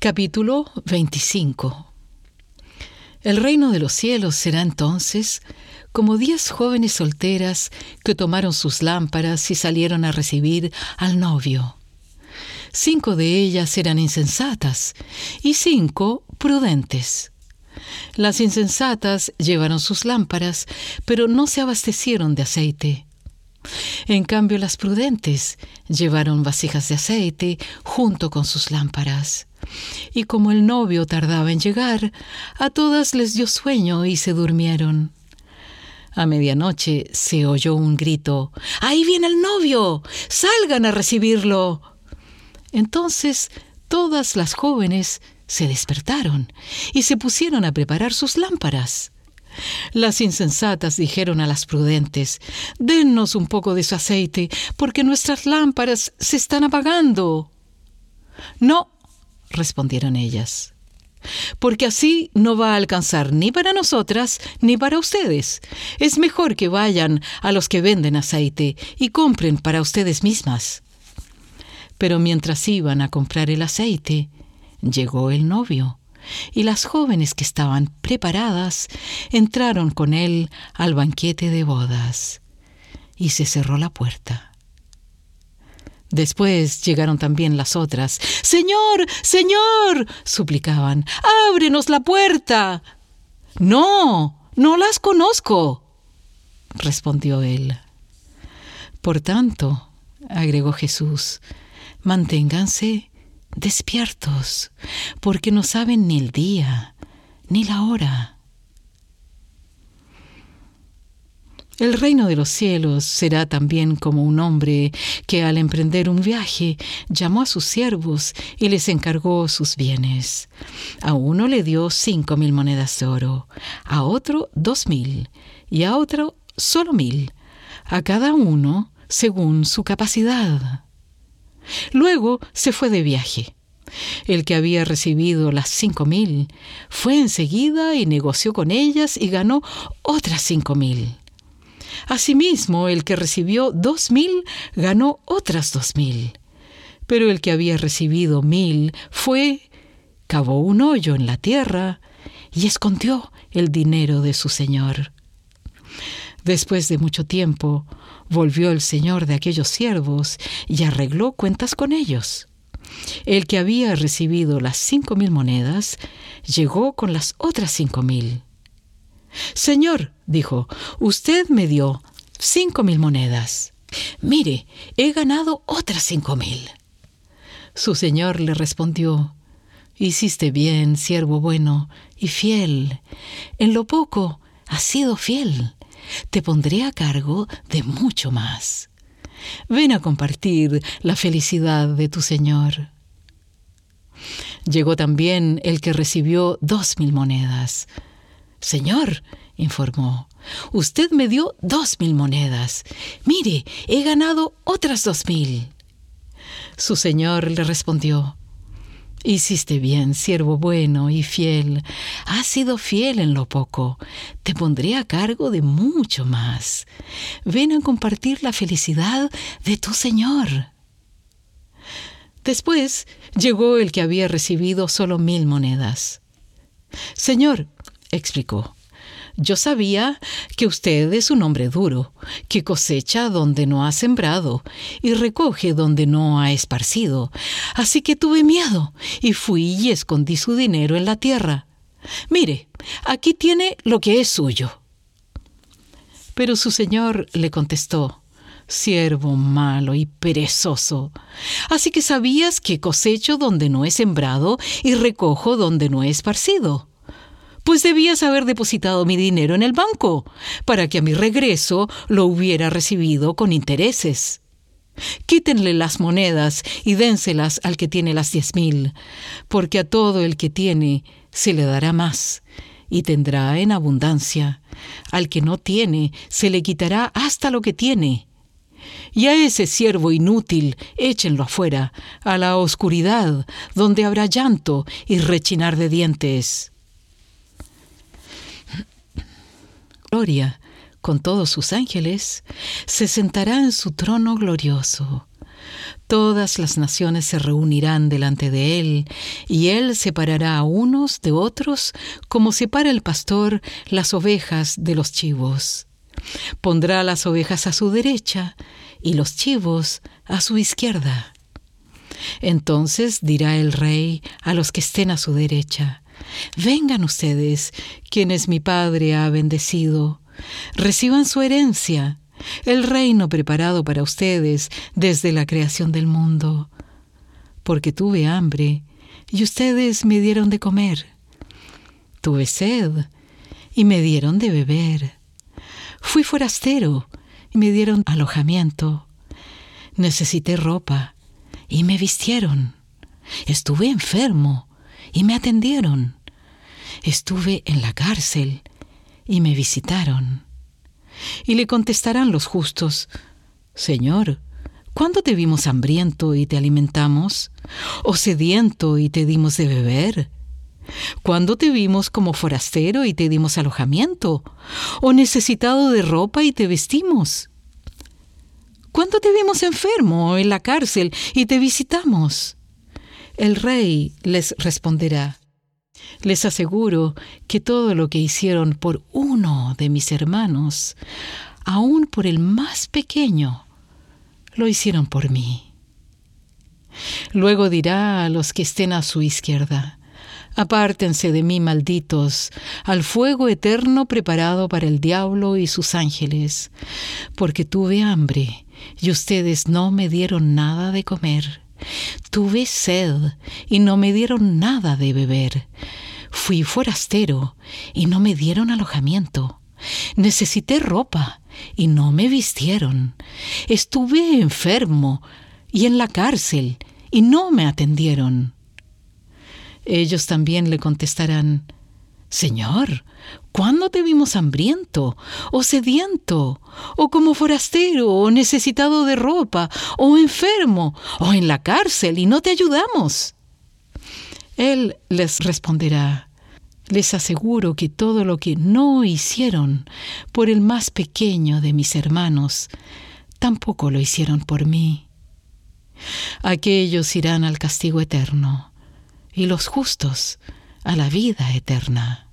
Capítulo 25. El reino de los cielos será entonces como 10 jóvenes solteras que tomaron sus lámparas y salieron a recibir al novio. 5 de ellas eran insensatas y 5 prudentes. Las insensatas llevaron sus lámparas, pero no se abastecieron de aceite. En cambio, las prudentes llevaron vasijas de aceite junto con sus lámparas. Y como el novio tardaba en llegar, a todas les dio sueño y se durmieron. A medianoche se oyó un grito: ¡Ahí viene el novio! ¡Salgan a recibirlo! Entonces todas las jóvenes se despertaron y se pusieron a preparar sus lámparas. Las insensatas dijeron a las prudentes: «Dennos un poco de su aceite, porque nuestras lámparas se están apagando». «No», respondieron ellas, «porque así no va a alcanzar ni para nosotras ni para ustedes. Es mejor que vayan a los que venden aceite y compren para ustedes mismas». Pero mientras iban a comprar el aceite, llegó el novio, y las jóvenes que estaban preparadas entraron con él al banquete de bodas, y se cerró la puerta. Después llegaron también las otras. «¡Señor, Señor!», suplicaban, «¡ábrenos la puerta!». «No, no las conozco», respondió él. «Por tanto», agregó Jesús, «manténganse despiertos, porque no saben ni el día ni la hora». El reino de los cielos será también como un hombre que al emprender un viaje llamó a sus siervos y les encargó sus bienes. A uno le dio 5,000 monedas de oro, a otro 2,000 y a otro solo 1,000, a cada uno según su capacidad. Luego se fue de viaje. El que había recibido las 5,000 fue enseguida y negoció con ellas y ganó otras 5,000. Asimismo, el que recibió 2,000 ganó otras 2,000. Pero el que había recibido 1,000 fue, cavó un hoyo en la tierra y escondió el dinero de su señor. Después de mucho tiempo, volvió el señor de aquellos siervos y arregló cuentas con ellos. El que había recibido las 5,000 monedas llegó con las otras 5,000. «Señor», dijo, «usted me dio 5,000 monedas. Mire, he ganado otras 5,000». Su señor le respondió: «Hiciste bien, siervo bueno y fiel. En lo poco has sido fiel. Te pondré a cargo de mucho más. Ven a compartir la felicidad de tu señor». Llegó también el que recibió 2,000 monedas. «Señor», informó, «usted me dio 2,000 monedas. Mire, he ganado otras 2,000». Su señor le respondió: «Hiciste bien, siervo bueno y fiel. Has sido fiel en lo poco. Te pondré a cargo de mucho más. Ven a compartir la felicidad de tu señor». Después llegó el que había recibido solo 1,000 monedas. «Señor», explicó, «yo sabía que usted es un hombre duro, que cosecha donde no ha sembrado y recoge donde no ha esparcido. Así que tuve miedo y fui y escondí su dinero en la tierra. Mire, aquí tiene lo que es suyo». Pero su señor le contestó: «Siervo malo y perezoso, así que sabías que cosecho donde no he sembrado y recojo donde no he esparcido. Pues debías haber depositado mi dinero en el banco, para que a mi regreso lo hubiera recibido con intereses. Quítenle las monedas y dénselas al que tiene las 10,000, porque a todo el que tiene se le dará más, y tendrá en abundancia. Al que no tiene se le quitará hasta lo que tiene. Y a ese siervo inútil échenlo afuera, a la oscuridad, donde habrá llanto y rechinar de dientes». Gloria, con todos sus ángeles, se sentará en su trono glorioso. Todas las naciones se reunirán delante de él, y él separará a unos de otros, como separa el pastor las ovejas de los chivos. Pondrá las ovejas a su derecha y los chivos a su izquierda. Entonces dirá el rey a los que estén a su derecha: vengan ustedes, quienes mi Padre ha bendecido, reciban su herencia, el reino preparado para ustedes desde la creación del mundo. Porque tuve hambre, y ustedes me dieron de comer. Tuve sed, y me dieron de beber. Fui forastero, y me dieron alojamiento. Necesité ropa, y me vistieron. Estuve enfermo, y me atendieron. Estuve en la cárcel, y me visitaron. Y le contestarán los justos: Señor, ¿cuándo te vimos hambriento y te alimentamos? ¿O sediento y te dimos de beber? ¿Cuándo te vimos como forastero y te dimos alojamiento? ¿O necesitado de ropa y te vestimos? ¿Cuándo te vimos enfermo o en la cárcel y te visitamos? El rey les responderá: les aseguro que todo lo que hicieron por uno de mis hermanos, aun por el más pequeño, lo hicieron por mí. Luego dirá a los que estén a su izquierda: apártense de mí, malditos, al fuego eterno preparado para el diablo y sus ángeles, porque tuve hambre y ustedes no me dieron nada de comer. Tuve sed y no me dieron nada de beber. Fui forastero y no me dieron alojamiento. Necesité ropa y no me vistieron. Estuve enfermo y en la cárcel y no me atendieron. Ellos también le contestarán: Señor, ¿cuándo te vimos hambriento, o sediento, o como forastero, o necesitado de ropa, o enfermo, o en la cárcel y no te ayudamos? Él les responderá: les aseguro que todo lo que no hicieron por el más pequeño de mis hermanos, tampoco lo hicieron por mí. Aquellos irán al castigo eterno, y los justos a la vida eterna.